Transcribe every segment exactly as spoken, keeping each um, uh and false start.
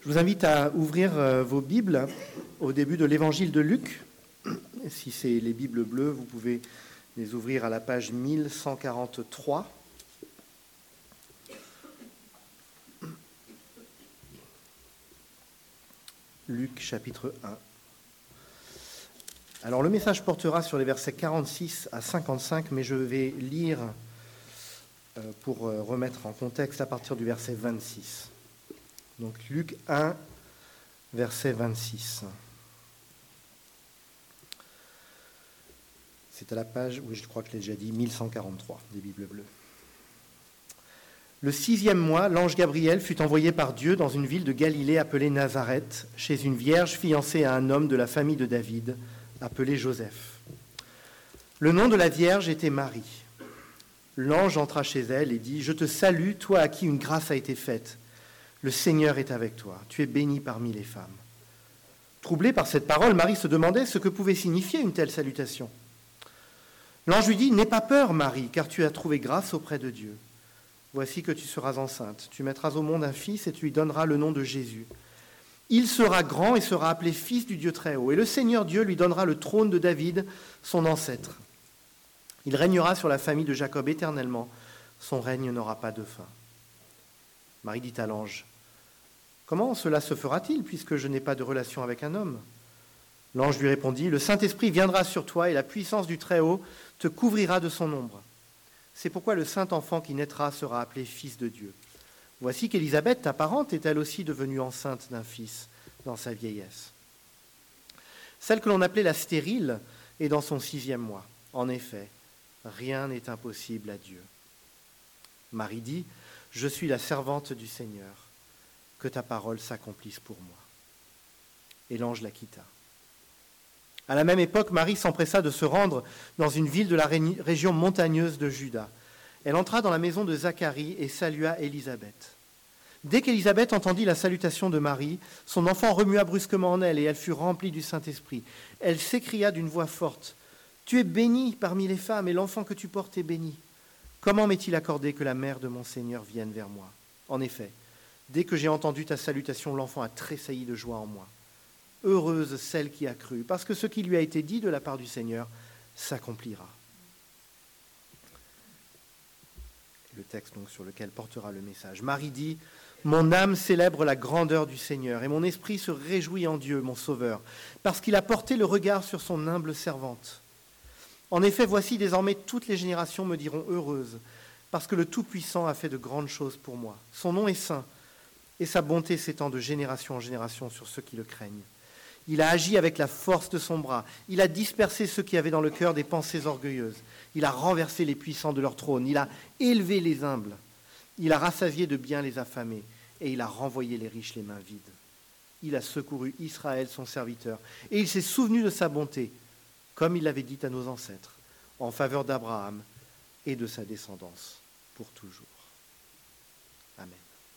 Je vous invite à ouvrir vos Bibles au début de l'évangile de Luc. Si c'est les Bibles bleues, vous pouvez les ouvrir à la page mille cent quarante-trois. Luc chapitre un. Alors le message portera sur les versets quarante-six à cinquante-cinq, mais je vais lire pour remettre en contexte à partir du verset vingt-six. Donc Luc un, verset vingt-six. C'est à la page, oui je crois que je l'ai déjà dit, mille cent quarante-trois des Bibles bleues. Le sixième mois, l'ange Gabriel fut envoyé par Dieu dans une ville de Galilée appelée Nazareth, chez une vierge fiancée à un homme de la famille de David, appelé Joseph. Le nom de la vierge était Marie. L'ange entra chez elle et dit « Je te salue, toi à qui une grâce a été faite. Le Seigneur est avec toi, tu es bénie parmi les femmes. » Troublée par cette parole, Marie se demandait ce que pouvait signifier une telle salutation. L'ange lui dit « N'aie pas peur, Marie, car tu as trouvé grâce auprès de Dieu. Voici que tu seras enceinte, tu mettras au monde un fils et tu lui donneras le nom de Jésus. Il sera grand et sera appelé fils du Dieu Très-Haut, et le Seigneur Dieu lui donnera le trône de David, son ancêtre. Il régnera sur la famille de Jacob éternellement, son règne n'aura pas de fin. » Marie dit à l'ange « Comment cela se fera-t-il, puisque je n'ai pas de relation avec un homme ?» L'ange lui répondit « Le Saint-Esprit viendra sur toi, et la puissance du Très-Haut te couvrira de son ombre. C'est pourquoi le saint enfant qui naîtra sera appelé fils de Dieu. Voici qu'Élisabeth, ta parente, est elle aussi devenue enceinte d'un fils dans sa vieillesse. Celle que l'on appelait la stérile est dans son sixième mois. En effet, rien n'est impossible à Dieu. » Marie dit « Je suis la servante du Seigneur, que ta parole s'accomplisse pour moi. » Et l'ange la quitta. À la même époque, Marie s'empressa de se rendre dans une ville de la ré- région montagneuse de Juda. Elle entra dans la maison de Zacharie et salua Élisabeth. Dès qu'Élisabeth entendit la salutation de Marie, son enfant remua brusquement en elle et elle fut remplie du Saint-Esprit. Elle s'écria d'une voix forte « Tu es bénie parmi les femmes et l'enfant que tu portes est béni. Comment m'est-il accordé que la mère de mon Seigneur vienne vers moi ? En effet, dès que j'ai entendu ta salutation, l'enfant a tressailli de joie en moi. Heureuse celle qui a cru, parce que ce qui lui a été dit de la part du Seigneur s'accomplira. » Le texte donc sur lequel portera le message. Marie dit « Mon âme célèbre la grandeur du Seigneur, et mon esprit se réjouit en Dieu, mon Sauveur, parce qu'il a porté le regard sur son humble servante. En effet, voici désormais toutes les générations me diront heureuse, parce que le Tout-Puissant a fait de grandes choses pour moi. Son nom est saint, et sa bonté s'étend de génération en génération sur ceux qui le craignent. Il a agi avec la force de son bras. Il a dispersé ceux qui avaient dans le cœur des pensées orgueilleuses. Il a renversé les puissants de leur trône. Il a élevé les humbles. Il a rassasié de biens les affamés. Et il a renvoyé les riches les mains vides. Il a secouru Israël, son serviteur. Et il s'est souvenu de sa bonté, comme il l'avait dit à nos ancêtres, en faveur d'Abraham et de sa descendance pour toujours. Amen.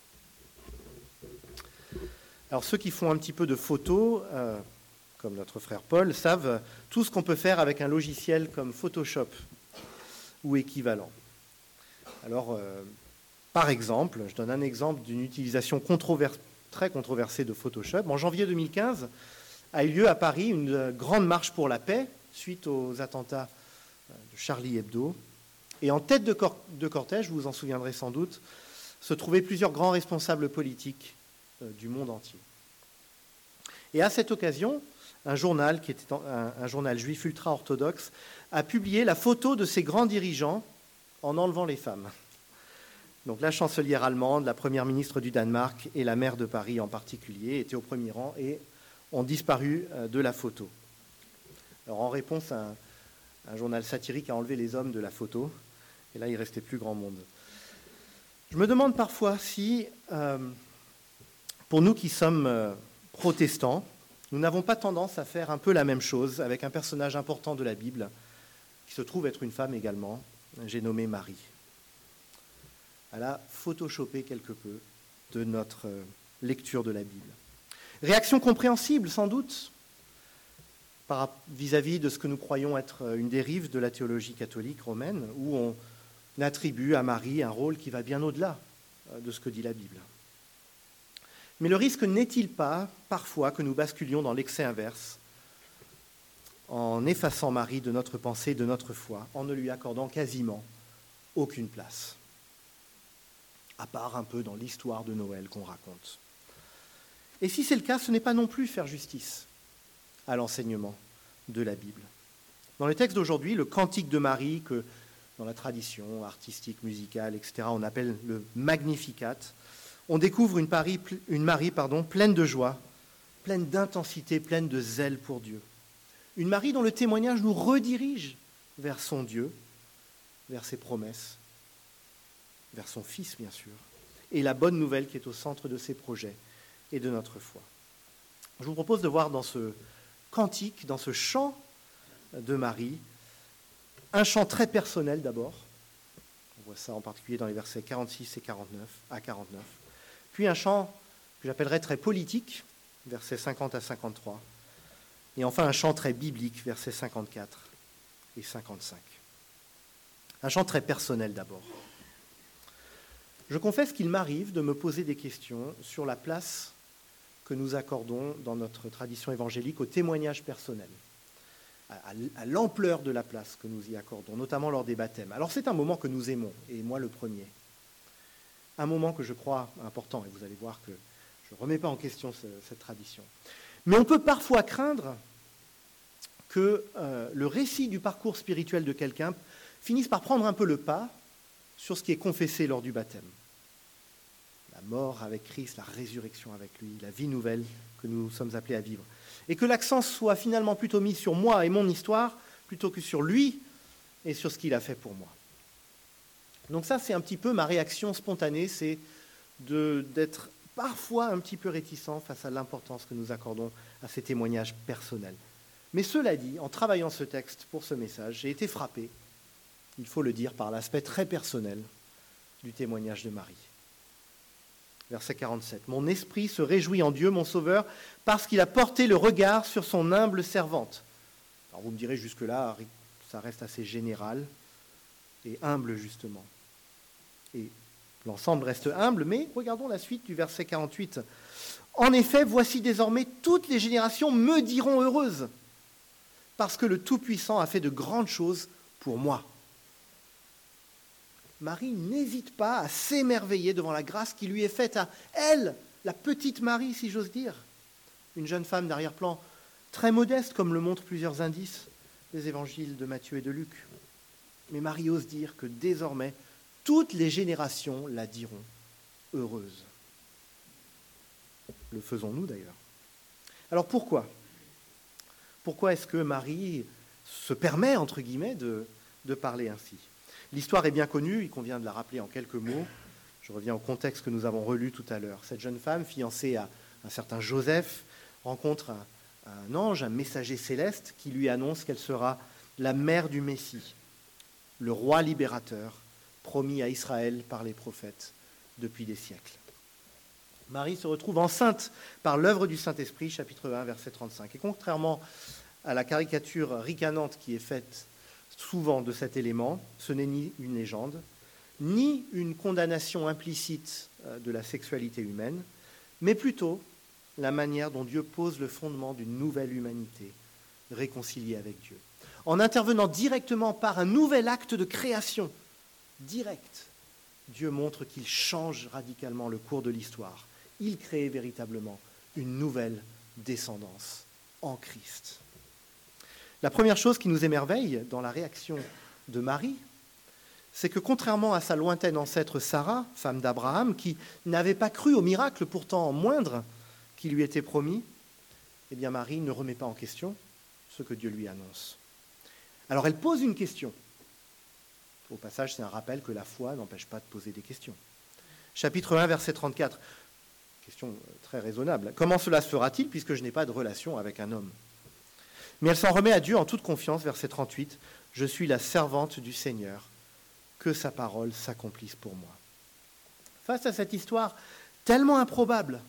Alors ceux qui font un petit peu de photos, euh, comme notre frère Paul, savent tout ce qu'on peut faire avec un logiciel comme Photoshop ou équivalent. Alors, euh, par exemple, je donne un exemple d'une utilisation controverse, très controversée de Photoshop. En janvier deux mille quinze, a eu lieu à Paris une grande marche pour la paix suite aux attentats de Charlie Hebdo. Et en tête de, cor- de cortège, vous vous en souviendrez sans doute, se trouvaient plusieurs grands responsables politiques du monde entier. Et à cette occasion, un journal, qui était un, un journal juif ultra-orthodoxe, a publié la photo de ces grands dirigeants en enlevant les femmes. Donc la chancelière allemande, la première ministre du Danemark et la maire de Paris en particulier étaient au premier rang et ont disparu de la photo. Alors en réponse, un, un journal satirique a enlevé les hommes de la photo, et là il ne restait plus grand monde. Je me demande parfois si... Euh, Pour nous qui sommes euh, protestants, nous n'avons pas tendance à faire un peu la même chose avec un personnage important de la Bible, qui se trouve être une femme également, j'ai nommé Marie. Elle a photoshopé quelque peu de notre euh, lecture de la Bible. Réaction compréhensible, sans doute, par, vis-à-vis de ce que nous croyons être une dérive de la théologie catholique romaine, où on attribue à Marie un rôle qui va bien au-delà de ce que dit la Bible. Mais le risque n'est-il pas, parfois, que nous basculions dans l'excès inverse, en effaçant Marie de notre pensée, de notre foi, en ne lui accordant quasiment aucune place, à part un peu dans l'histoire de Noël qu'on raconte. Et si c'est le cas, ce n'est pas non plus faire justice à l'enseignement de la Bible. Dans le texte d'aujourd'hui, le cantique de Marie, que dans la tradition artistique, musicale, et cetera, on appelle le Magnificat, on découvre une, Paris, une Marie pardon, pleine de joie, pleine d'intensité, pleine de zèle pour Dieu. Une Marie dont le témoignage nous redirige vers son Dieu, vers ses promesses, vers son Fils, bien sûr, et la bonne nouvelle qui est au centre de ses projets et de notre foi. Je vous propose de voir dans ce cantique, dans ce chant de Marie, un chant très personnel d'abord. On voit ça en particulier dans les versets quarante-six et quarante-neuf à quarante-neuf. Puis un chant que j'appellerais très politique, versets cinquante à cinquante-trois. Et enfin un chant très biblique, versets cinquante-quatre et cinquante-cinq. Un chant très personnel d'abord. Je confesse qu'il m'arrive de me poser des questions sur la place que nous accordons dans notre tradition évangélique au témoignage personnel, à, à l'ampleur de la place que nous y accordons, notamment lors des baptêmes. Alors c'est un moment que nous aimons, et moi le premier. Un moment que je crois important, et vous allez voir que je ne remets pas en question ce, cette tradition. Mais on peut parfois craindre que euh, le récit du parcours spirituel de quelqu'un finisse par prendre un peu le pas sur ce qui est confessé lors du baptême. La mort avec Christ, la résurrection avec lui, la vie nouvelle que nous sommes appelés à vivre. Et que l'accent soit finalement plutôt mis sur moi et mon histoire, plutôt que sur lui et sur ce qu'il a fait pour moi. Donc ça, c'est un petit peu ma réaction spontanée, c'est de, d'être parfois un petit peu réticent face à l'importance que nous accordons à ces témoignages personnels. Mais cela dit, en travaillant ce texte pour ce message, j'ai été frappé, il faut le dire, par l'aspect très personnel du témoignage de Marie. Verset quarante-sept. « Mon esprit se réjouit en Dieu, mon Sauveur, parce qu'il a porté le regard sur son humble servante. » Alors vous me direz, jusque-là, ça reste assez général et humble, justement. Et l'ensemble reste humble, mais regardons la suite du verset quarante-huit. « En effet, voici désormais toutes les générations me diront heureuse, parce que le Tout-Puissant a fait de grandes choses pour moi. » Marie n'hésite pas à s'émerveiller devant la grâce qui lui est faite à elle, la petite Marie, si j'ose dire. Une jeune femme d'arrière-plan très modeste, comme le montrent plusieurs indices des évangiles de Matthieu et de Luc. Mais Marie ose dire que désormais, toutes les générations la diront heureuse. Le faisons-nous d'ailleurs. Alors pourquoi ? Pourquoi est-ce que Marie se permet, entre guillemets, de, de parler ainsi ? L'histoire est bien connue, il convient de la rappeler en quelques mots. Je reviens au contexte que nous avons relu tout à l'heure. Cette jeune femme, fiancée à un certain Joseph, rencontre un, un ange, un messager céleste, qui lui annonce qu'elle sera la mère du Messie, le roi libérateur, promis à Israël par les prophètes depuis des siècles. Marie se retrouve enceinte par l'œuvre du Saint-Esprit, chapitre un, verset trente-cinq. Et contrairement à la caricature ricanante qui est faite souvent de cet élément, ce n'est ni une légende, ni une condamnation implicite de la sexualité humaine, mais plutôt la manière dont Dieu pose le fondement d'une nouvelle humanité réconciliée avec Dieu. En intervenant directement par un nouvel acte de création, direct, Dieu montre qu'il change radicalement le cours de l'histoire. Il crée véritablement une nouvelle descendance en Christ. La première chose qui nous émerveille dans la réaction de Marie, c'est que contrairement à sa lointaine ancêtre Sarah, femme d'Abraham, qui n'avait pas cru au miracle pourtant moindre qui lui était promis, eh bien Marie ne remet pas en question ce que Dieu lui annonce. Alors elle pose une question. Au passage, c'est un rappel que la foi n'empêche pas de poser des questions. Chapitre un, verset trente-quatre. Question très raisonnable. Comment cela se fera-t-il puisque je n'ai pas de relation avec un homme ? Mais elle s'en remet à Dieu en toute confiance, verset trente-huit. « Je suis la servante du Seigneur, que sa parole s'accomplisse pour moi. » Face à cette histoire tellement improbable,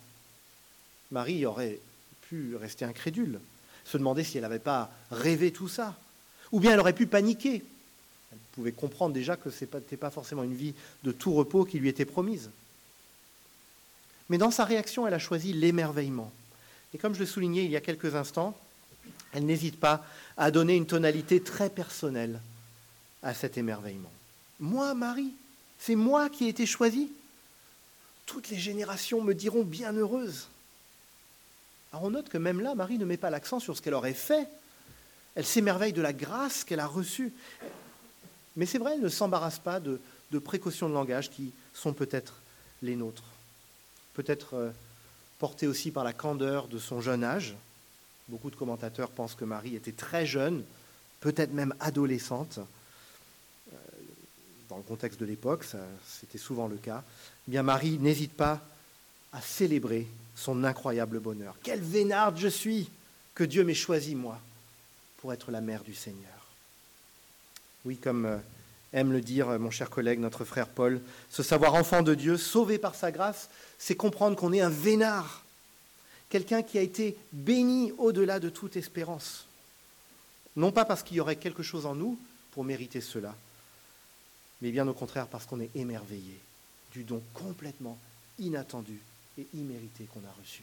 Marie aurait pu rester incrédule, se demander si elle n'avait pas rêvé tout ça, ou bien elle aurait pu paniquer. Elle pouvait comprendre déjà que ce n'était pas forcément une vie de tout repos qui lui était promise. Mais dans sa réaction, elle a choisi l'émerveillement. Et comme je le soulignais il y a quelques instants, elle n'hésite pas à donner une tonalité très personnelle à cet émerveillement. Moi, Marie, c'est moi qui ai été choisie. Toutes les générations me diront bienheureuse. Alors on note que même là, Marie ne met pas l'accent sur ce qu'elle aurait fait. Elle s'émerveille de la grâce qu'elle a reçue. Mais c'est vrai, elle ne s'embarrasse pas de, de précautions de langage qui sont peut-être les nôtres. Peut-être euh, portée aussi par la candeur de son jeune âge. Beaucoup de commentateurs pensent que Marie était très jeune, peut-être même adolescente. Euh, dans le contexte de l'époque, ça, c'était souvent le cas. Eh bien, Marie n'hésite pas à célébrer son incroyable bonheur. Quelle vénarde je suis que Dieu m'ait choisi, moi, pour être la mère du Seigneur. Oui, comme euh, aime le dire euh, mon cher collègue, notre frère Paul, se savoir enfant de Dieu, sauvé par sa grâce, c'est comprendre qu'on est un vénard, quelqu'un qui a été béni au-delà de toute espérance. Non pas parce qu'il y aurait quelque chose en nous pour mériter cela, mais bien au contraire parce qu'on est émerveillé du don complètement inattendu et immérité qu'on a reçu.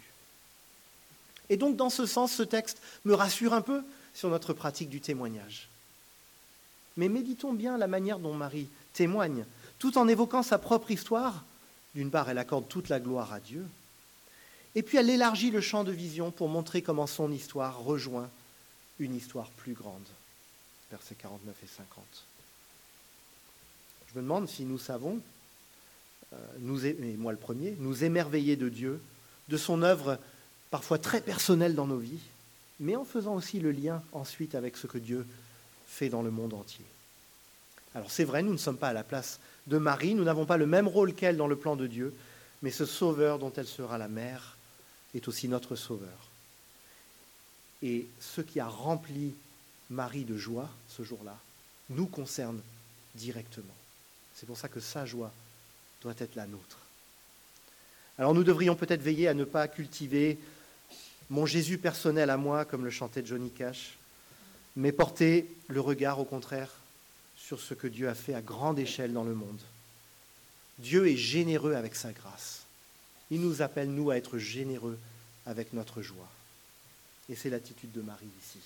Et donc, dans ce sens, ce texte me rassure un peu sur notre pratique du témoignage. Mais méditons bien la manière dont Marie témoigne, tout en évoquant sa propre histoire. D'une part, elle accorde toute la gloire à Dieu, et puis elle élargit le champ de vision pour montrer comment son histoire rejoint une histoire plus grande. Versets quarante-neuf et cinquante. Je me demande si nous savons, euh, nous, et moi le premier, nous émerveiller de Dieu, de son œuvre parfois très personnelle dans nos vies, mais en faisant aussi le lien ensuite avec ce que Dieu fait dans le monde entier. Alors c'est vrai, nous ne sommes pas à la place de Marie, nous n'avons pas le même rôle qu'elle dans le plan de Dieu, mais ce sauveur dont elle sera la mère est aussi notre sauveur. Et ce qui a rempli Marie de joie ce jour-là nous concerne directement. C'est pour ça que sa joie doit être la nôtre. Alors nous devrions peut-être veiller à ne pas cultiver mon Jésus personnel à moi, comme le chantait Johnny Cash, mais porter le regard au contraire sur ce que Dieu a fait à grande échelle dans le monde. Dieu est généreux avec sa grâce. Il nous appelle, nous, à être généreux avec notre joie. Et c'est l'attitude de Marie ici.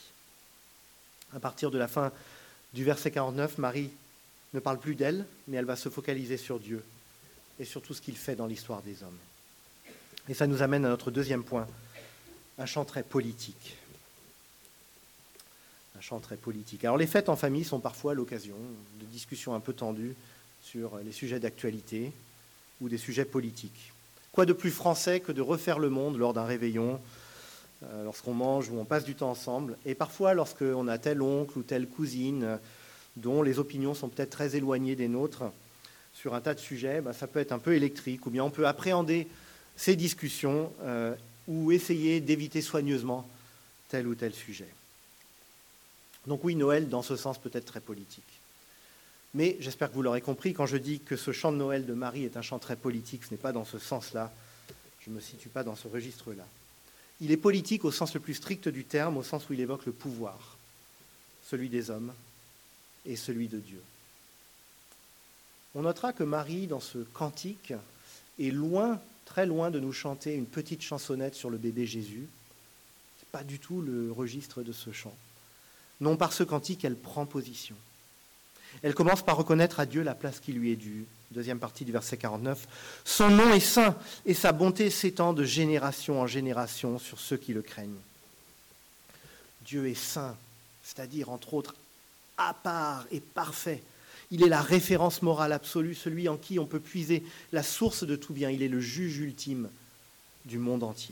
À partir de la fin du verset quarante-neuf, Marie ne parle plus d'elle, mais elle va se focaliser sur Dieu et sur tout ce qu'il fait dans l'histoire des hommes. Et ça nous amène à notre deuxième point, un chant très politique. Un chant très politique. Alors les fêtes en famille sont parfois l'occasion de discussions un peu tendues sur les sujets d'actualité ou des sujets politiques. Quoi de plus français que de refaire le monde lors d'un réveillon, euh, lorsqu'on mange ou on passe du temps ensemble, et parfois lorsqu'on a tel oncle ou telle cousine euh, dont les opinions sont peut-être très éloignées des nôtres sur un tas de sujets, bah, ça peut être un peu électrique, ou bien on peut appréhender ces discussions euh, ou essayer d'éviter soigneusement tel ou tel sujet. Donc oui, Noël, dans ce sens, peut être très politique. Mais j'espère que vous l'aurez compris, quand je dis que ce chant de Noël de Marie est un chant très politique, ce n'est pas dans ce sens-là, je ne me situe pas dans ce registre-là. Il est politique au sens le plus strict du terme, au sens où il évoque le pouvoir, celui des hommes et celui de Dieu. On notera que Marie, dans ce cantique, est loin, très loin de nous chanter une petite chansonnette sur le bébé Jésus. Ce n'est pas du tout le registre de ce chant. Non, par ce cantique, elle prend position. Elle commence par reconnaître à Dieu la place qui lui est due. Deuxième partie du verset quarante-neuf. Son nom est saint et sa bonté s'étend de génération en génération sur ceux qui le craignent. Dieu est saint, c'est-à-dire, entre autres, à part et parfait. Il est la référence morale absolue, celui en qui on peut puiser la source de tout bien. Il est le juge ultime du monde entier.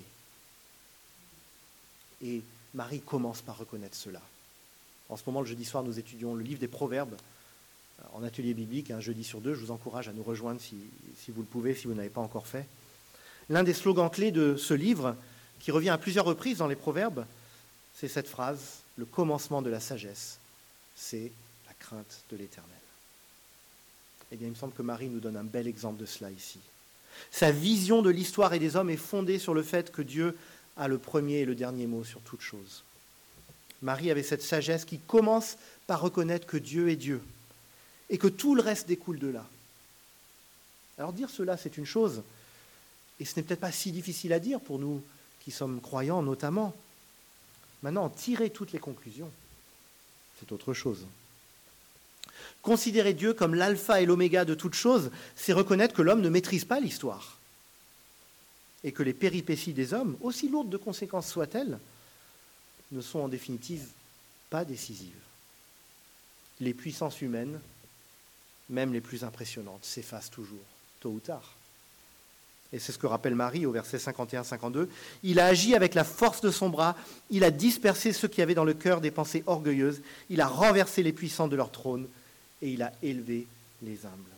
Et Marie commence par reconnaître cela. En ce moment, le jeudi soir, nous étudions le livre des Proverbes en atelier biblique, un jeudi sur deux. Je vous encourage à nous rejoindre si, si vous le pouvez, si vous n'avez pas encore fait. L'un des slogans clés de ce livre, qui revient à plusieurs reprises dans les Proverbes, c'est cette phrase, le commencement de la sagesse, c'est la crainte de l'Éternel. Eh bien, il me semble que Marie nous donne un bel exemple de cela ici. Sa vision de l'histoire et des hommes est fondée sur le fait que Dieu a le premier et le dernier mot sur toute chose. Marie avait cette sagesse qui commence par reconnaître que Dieu est Dieu et que tout le reste découle de là. Alors dire cela, c'est une chose, Et ce n'est peut-être pas si difficile à dire pour nous qui sommes croyants notamment. Maintenant, tirer toutes les conclusions, c'est autre chose. Considérer Dieu comme l'alpha et l'oméga de toute chose, c'est reconnaître que l'homme ne maîtrise pas l'histoire et que les péripéties des hommes, aussi lourdes de conséquences soient-elles, ne sont en définitive pas décisives. Les puissances humaines, même les plus impressionnantes, s'effacent toujours, tôt ou tard. Et c'est ce que rappelle Marie au verset cinquante et un cinquante-deux. Il a agi avec la force de son bras, il a dispersé ceux qui avaient dans le cœur des pensées orgueilleuses, il a renversé les puissants de leur trône et il a élevé les humbles.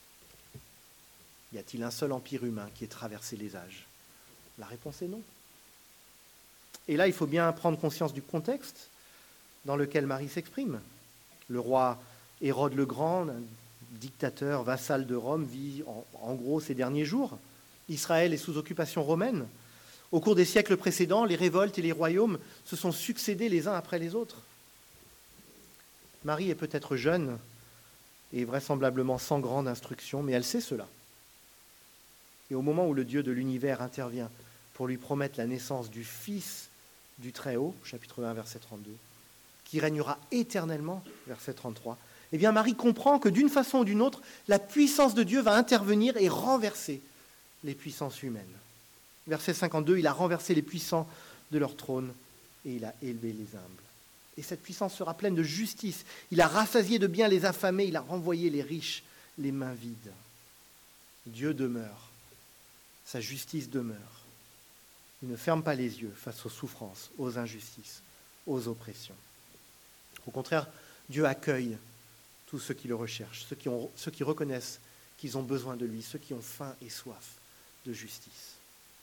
Y a-t-il un seul empire humain qui ait traversé les âges? La réponse est non. Et là, il faut bien prendre conscience du contexte dans lequel Marie s'exprime. Le roi Hérode le Grand, dictateur, vassal de Rome, vit en, en gros ces derniers jours. Israël est sous occupation romaine. Au cours des siècles précédents, les révoltes et les royaumes se sont succédés les uns après les autres. Marie est peut-être jeune et vraisemblablement sans grande instruction, mais elle sait cela. Et au moment où le Dieu de l'univers intervient pour lui promettre la naissance du Fils du Très-Haut, chapitre un, verset trente-deux, qui régnera éternellement, verset trente-trois, eh bien Marie comprend que d'une façon ou d'une autre, la puissance de Dieu va intervenir et renverser les puissances humaines. Verset cinquante-deux, il a renversé les puissants de leur trône et il a élevé les humbles. Et cette puissance sera pleine de justice. Il a rassasié de biens les affamés, il a renvoyé les riches les mains vides. Dieu demeure, sa justice demeure. Il ne ferme pas les yeux face aux souffrances, aux injustices, aux oppressions. Au contraire, Dieu accueille tous ceux qui le recherchent, ceux qui, ont, ceux qui reconnaissent qu'ils ont besoin de lui, ceux qui ont faim et soif de justice.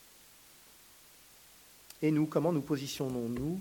Et nous, comment nous positionnons-nous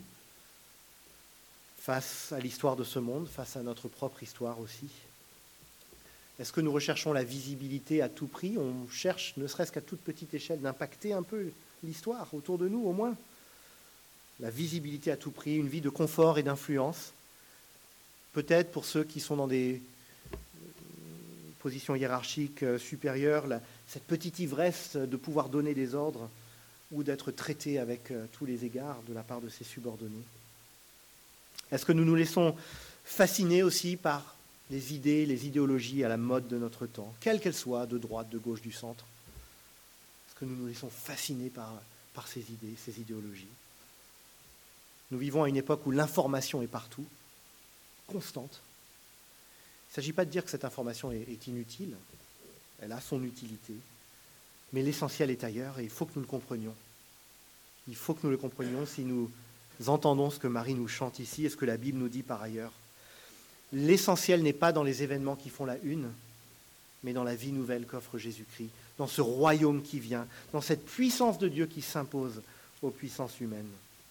face à l'histoire de ce monde, face à notre propre histoire aussi? Est-ce que nous recherchons la visibilité à tout prix? On cherche, ne serait-ce qu'à toute petite échelle, d'impacter un peu l'histoire autour de nous, au moins. La visibilité à tout prix, une vie de confort et d'influence. Peut-être pour ceux qui sont dans des positions hiérarchiques supérieures, la, cette petite ivresse de pouvoir donner des ordres ou d'être traité avec tous les égards de la part de ses subordonnés. Est-ce que nous nous laissons fasciner aussi par les idées, les idéologies à la mode de notre temps, quelles qu'elles soient, de droite, de gauche, du centre? Est-ce que nous nous laissons fasciner par, par ces idées, ces idéologies? Nous vivons à une époque où l'information est partout, constante. Il ne s'agit pas de dire que cette information est, est inutile, elle a son utilité, mais l'essentiel est ailleurs et il faut que nous le comprenions. Il faut que nous le comprenions si nous entendons ce que Marie nous chante ici et ce que la Bible nous dit par ailleurs. L'essentiel n'est pas dans les événements qui font la une, mais dans la vie nouvelle qu'offre Jésus-Christ, dans ce royaume qui vient, dans cette puissance de Dieu qui s'impose aux puissances humaines.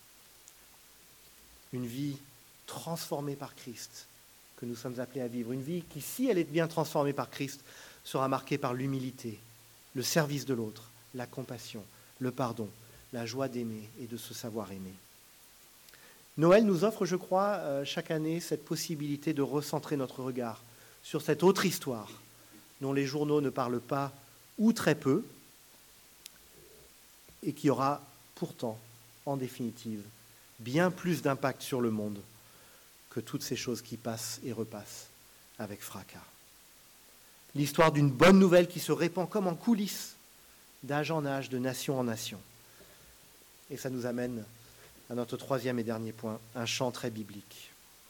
Une vie transformée par Christ que nous sommes appelés à vivre. Une vie qui, si elle est bien transformée par Christ, sera marquée par l'humilité, le service de l'autre, la compassion, le pardon, la joie d'aimer et de se savoir aimer. Noël nous offre, je crois, euh, chaque année cette possibilité de recentrer notre regard sur cette autre histoire dont les journaux ne parlent pas ou très peu et qui aura pourtant, en définitive, bien plus d'impact sur le monde que toutes ces choses qui passent et repassent avec fracas. L'histoire d'une bonne nouvelle qui se répand comme en coulisses, d'âge en âge, de nation en nation. Et ça nous amène à notre troisième et dernier point, un chant très biblique.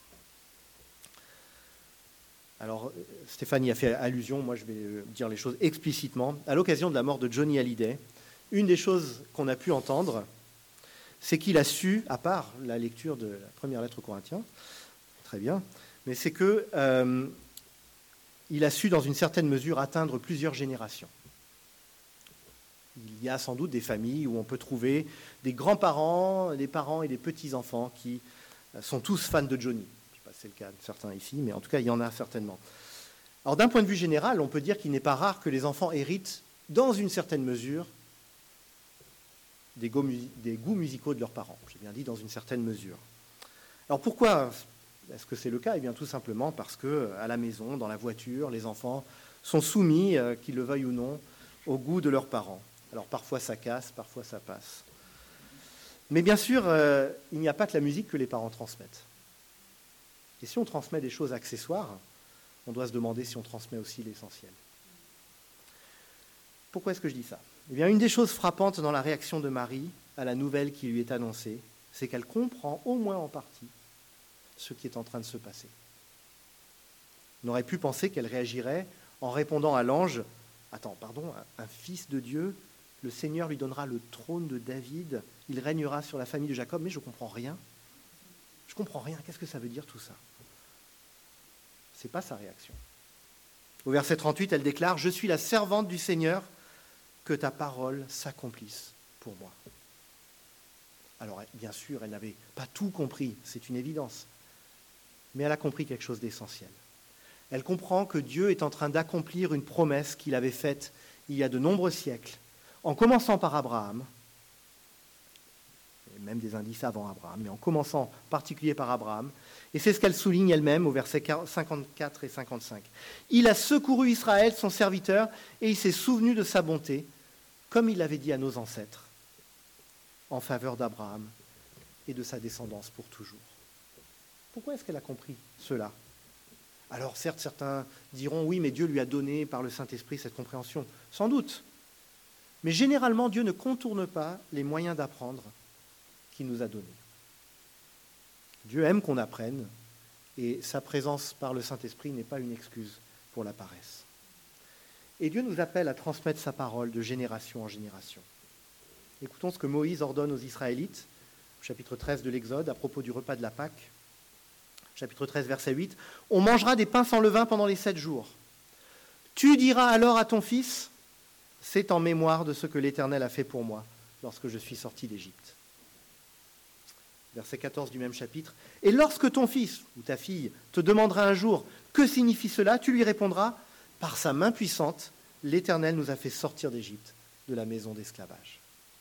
Alors, Stéphanie a fait allusion, moi je vais dire les choses explicitement. À l'occasion de la mort de Johnny Hallyday, une des choses qu'on a pu entendre, c'est qu'il a su, à part la lecture de la première lettre aux Corinthiens, très bien, mais c'est qu'il euh, a su dans une certaine mesure atteindre plusieurs générations. Il y a sans doute des familles où on peut trouver des grands-parents, des parents et des petits-enfants qui sont tous fans de Johnny. Je ne sais pas si c'est le cas de certains ici, mais en tout cas, il y en a certainement. Alors, d'un point de vue général, on peut dire qu'il n'est pas rare que les enfants héritent, dans une certaine mesure, des goûts, des goûts musicaux de leurs parents. J'ai bien dit dans une certaine mesure. Alors, pourquoi est-ce que c'est le cas? Eh bien, tout simplement parce qu'à la maison, dans la voiture, les enfants sont soumis, qu'ils le veuillent ou non, au goût de leurs parents. Alors parfois ça casse, parfois ça passe. Mais bien sûr, euh, il n'y a pas que la musique que les parents transmettent. Et si on transmet des choses accessoires, on doit se demander si on transmet aussi l'essentiel. Pourquoi est-ce que je dis ça ? Eh bien, une des choses frappantes dans la réaction de Marie à la nouvelle qui lui est annoncée, c'est qu'elle comprend au moins en partie ce qui est en train de se passer. On aurait pu penser qu'elle réagirait en répondant à l'ange « Attends, pardon, un, un fils de Dieu, le Seigneur lui donnera le trône de David, il régnera sur la famille de Jacob, mais je ne comprends rien. Je ne comprends rien, qu'est-ce que ça veut dire tout ça ?» Ce n'est pas sa réaction. Au verset trente-huit, elle déclare « Je suis la servante du Seigneur, que ta parole s'accomplisse pour moi. » Alors, bien sûr, elle n'avait pas tout compris, c'est une évidence, mais elle a compris quelque chose d'essentiel. Elle comprend que Dieu est en train d'accomplir une promesse qu'il avait faite il y a de nombreux siècles, en commençant par Abraham, et même des indices avant Abraham, mais en commençant en particulier par Abraham, et c'est ce qu'elle souligne elle-même au verset cinquante-quatre et cinquante-cinq. « Il a secouru Israël, son serviteur, et il s'est souvenu de sa bonté, comme il l'avait dit à nos ancêtres, en faveur d'Abraham et de sa descendance pour toujours. » Pourquoi est-ce qu'elle a compris cela ? Alors certes, certains diront, oui, mais Dieu lui a donné par le Saint-Esprit cette compréhension. Sans doute. Mais généralement, Dieu ne contourne pas les moyens d'apprendre qu'il nous a donnés. Dieu aime qu'on apprenne, et sa présence par le Saint-Esprit n'est pas une excuse pour la paresse. Et Dieu nous appelle à transmettre sa parole de génération en génération. Écoutons ce que Moïse ordonne aux Israélites, au chapitre treize de l'Exode, à propos du repas de la Pâque. Chapitre treize, verset huit. « On mangera des pains sans levain pendant les sept jours. Tu diras alors à ton fils, c'est en mémoire de ce que l'Éternel a fait pour moi lorsque je suis sorti d'Égypte. » Verset quatorze du même chapitre. « Et lorsque ton fils ou ta fille te demandera un jour, que signifie cela ? Tu lui répondras, par sa main puissante, l'Éternel nous a fait sortir d'Égypte, de la maison d'esclavage. »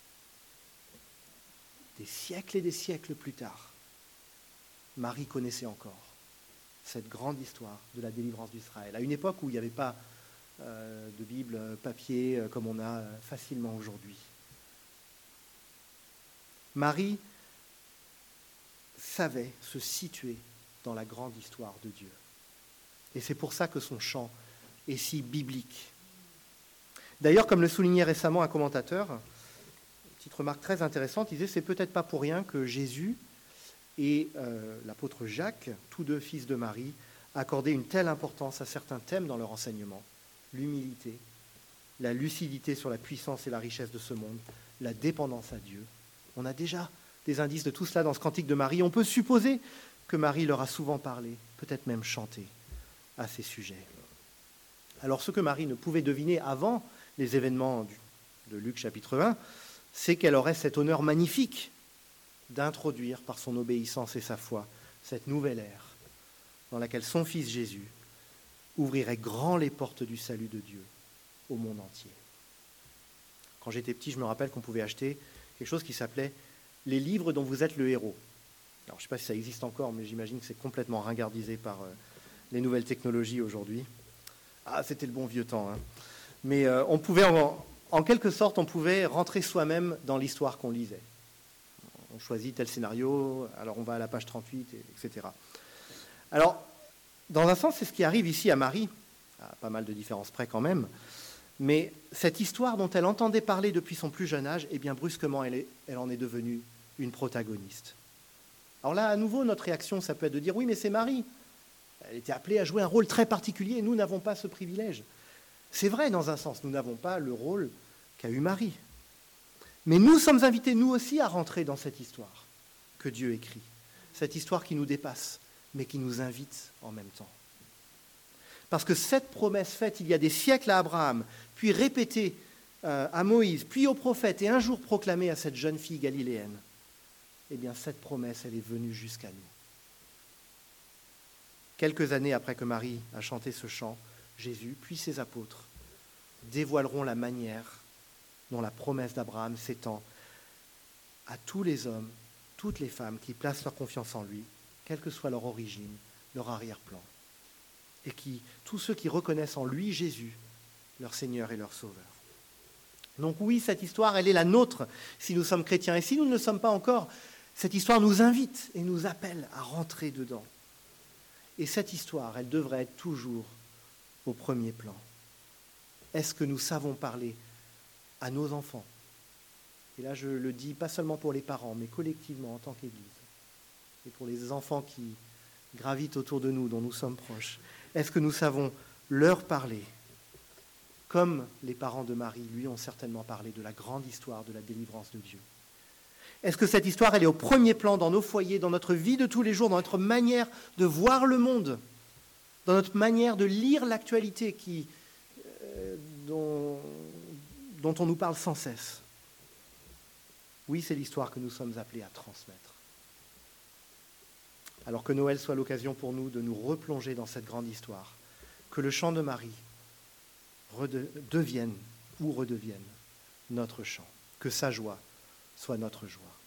Des siècles et des siècles plus tard, Marie connaissait encore cette grande histoire de la délivrance d'Israël, à une époque où il n'y avait pas euh, de Bible papier euh, comme on a euh, facilement aujourd'hui. Marie savait se situer dans la grande histoire de Dieu. Et c'est pour ça que son chant est si biblique. D'ailleurs, comme le soulignait récemment un commentateur, une petite remarque très intéressante, il disait « C'est peut-être pas pour rien que Jésus et euh, l'apôtre Jacques, tous deux fils de Marie, accordaient une telle importance à certains thèmes dans leur enseignement. L'humilité, la lucidité sur la puissance et la richesse de ce monde, la dépendance à Dieu. On a déjà des indices de tout cela dans ce cantique de Marie. On peut supposer que Marie leur a souvent parlé, peut-être même chanté à ces sujets. Alors ce que Marie ne pouvait deviner avant les événements de Luc chapitre un, c'est qu'elle aurait cet honneur magnifique d'introduire par son obéissance et sa foi cette nouvelle ère dans laquelle son fils Jésus ouvrirait grand les portes du salut de Dieu au monde entier. Quand j'étais petit, je me rappelle qu'on pouvait acheter quelque chose qui s'appelait « Les livres dont vous êtes le héros ». Alors, je ne sais pas si ça existe encore, mais j'imagine que c'est complètement ringardisé par euh, les nouvelles technologies aujourd'hui. Ah, c'était le bon vieux temps. Hein. Mais euh, on pouvait, en, en quelque sorte, on pouvait rentrer soi-même dans l'histoire qu'on lisait. On choisit tel scénario, alors on va à la page trente-huit, et cetera. Alors, dans un sens, c'est ce qui arrive ici à Marie, à pas mal de différences près quand même, mais cette histoire dont elle entendait parler depuis son plus jeune âge, eh bien brusquement, elle, est, elle en est devenue une protagoniste. Alors là, à nouveau, notre réaction, ça peut être de dire « Oui, mais c'est Marie. Elle était appelée à jouer un rôle très particulier, et nous n'avons pas ce privilège. » C'est vrai, dans un sens, nous n'avons pas le rôle qu'a eu Marie. Mais nous sommes invités, nous aussi, à rentrer dans cette histoire que Dieu écrit. Cette histoire qui nous dépasse, mais qui nous invite en même temps. Parce que cette promesse faite il y a des siècles à Abraham, puis répétée euh, à Moïse, puis aux prophètes, et un jour proclamée à cette jeune fille galiléenne, eh bien cette promesse, elle est venue jusqu'à nous. Quelques années après que Marie a chanté ce chant, Jésus, puis ses apôtres, dévoileront la manière dont la promesse d'Abraham s'étend à tous les hommes, toutes les femmes qui placent leur confiance en lui, quelle que soit leur origine, leur arrière-plan, et qui, tous ceux qui reconnaissent en lui Jésus, leur Seigneur et leur Sauveur. Donc oui, cette histoire, elle est la nôtre si nous sommes chrétiens. Et si nous ne le sommes pas encore, cette histoire nous invite et nous appelle à rentrer dedans. Et cette histoire, elle devrait être toujours au premier plan. Est-ce que nous savons parler à nos enfants? Et là, je le dis pas seulement pour les parents, mais collectivement en tant qu'Église. Et pour les enfants qui gravitent autour de nous, dont nous sommes proches. Est-ce que nous savons leur parler comme les parents de Marie lui ont certainement parlé de la grande histoire de la délivrance de Dieu? Est-ce que cette histoire, elle est au premier plan dans nos foyers, dans notre vie de tous les jours, dans notre manière de voir le monde, dans notre manière de lire l'actualité qui, euh, dont, dont on nous parle sans cesse? Oui, c'est l'histoire que nous sommes appelés à transmettre. Alors que Noël soit l'occasion pour nous de nous replonger dans cette grande histoire, que le chant de Marie devienne ou redevienne notre chant, que sa joie soit notre joie.